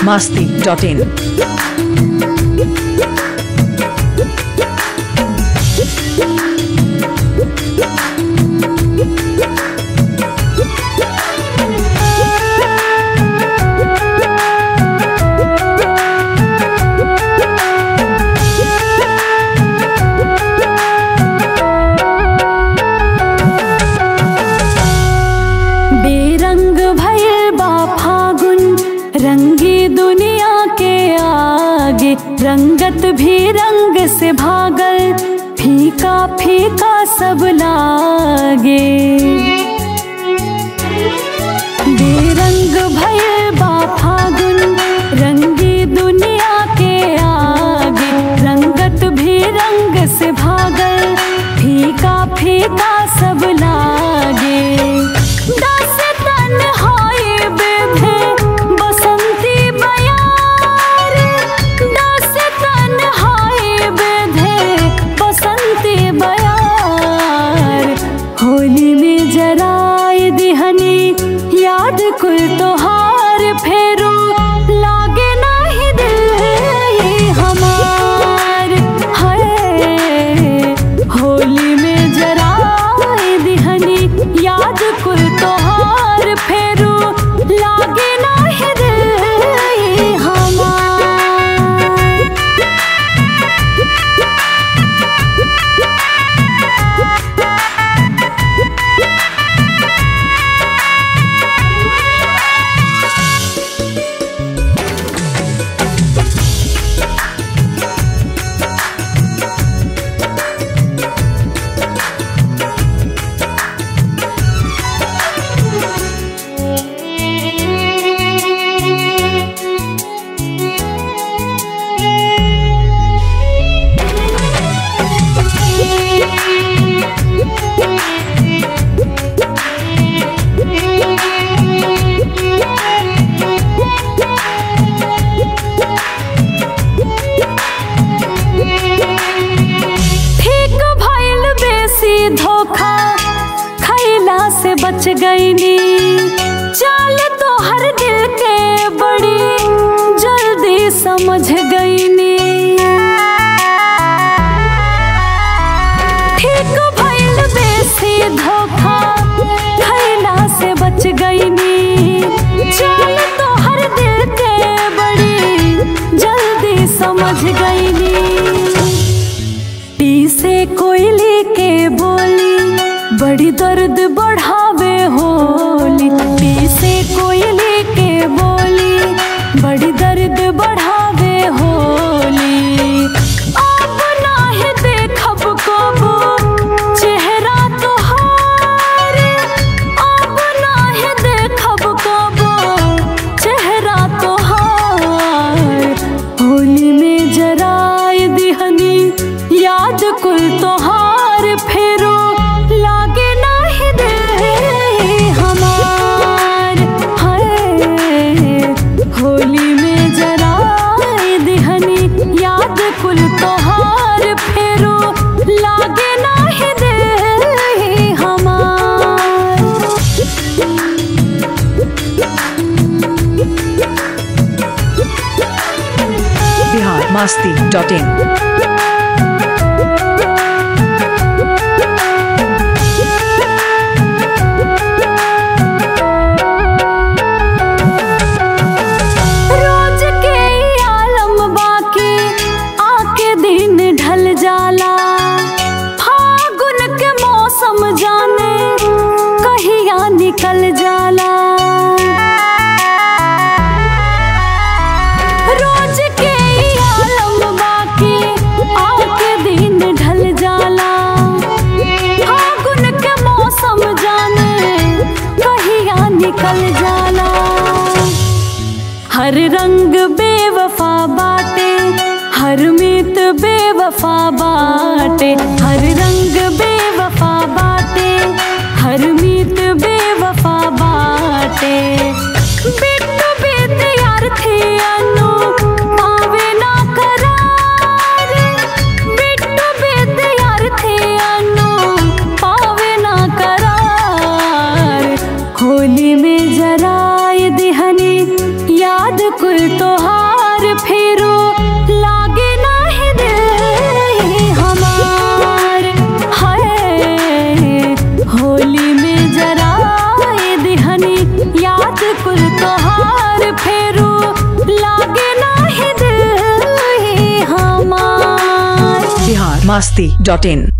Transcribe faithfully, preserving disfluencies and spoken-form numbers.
masti dot in. बेरंग भइल बा फागुन, रंगी दुनिया के आगे, रंगत भी रंग से भागल, फीका फीका सब लागे। बेरंग भइल बा फागुन, रंगी दुनिया के आगे, रंगत भी रंग से भागल, फीका फीका सब लागे। होली में जराए दिहनी याद कुल तोहार, फेरू लागे नाही दिल ये हमार। है होली में जराए दिहनी याद कुल तोहार, फेरू लागे नाही दिल ये हमार। धोखा खैला से बच गईनी, चाल तो हर दिल के बड़ी जल्दी समझ गईनी। ठीक भइल बेसी धोखा खैला से बच गईनी, चाल तो हर दिल के बड़ी जल्दी समझ गईनी। टी से कोयली के बोली बड़ी दर्द बढ़ावे होली, टी से कोयली के बोली बड़ी दर्द बढ़ावे होली। अब नाहे देखब कबो चेहरा तोहार, अब नाहे देखब कबो चेहरा तोहार। होली में जराए दिहनी याद कुल तोहार, फेरो लागे नाही दिल हमार। है होली में जराए दिहनी याद कुल तोहार, फेरो लागे नाही दिल हमार। Bihar masti dot in. ढल जाला फागुन के मौसम, जाने कहिया निकल जाला। रोज के आलम बाकी आके दिन ढल जाला, फागुन के मौसम जाने कहिया निकल जाला। हर रंग बेवफा बाटे, हर मीत बेवफा बाटे, हर रंग बेवफा बाटे, हर मीत बेवफा बाटे। बिट्टू बीत यार थी अनु पावे ना करार, बिट्टू बीत यार थी अनु पावे ना करार। होली में जराए दिहनी याद कुल कुल तोहार फेरो लागे नाही दिल हमार। हाय होली में जराए दिहनी याद कुल तोहार फेरो लागे नाही दिल हमार। बिहार मस्ती डॉट इन।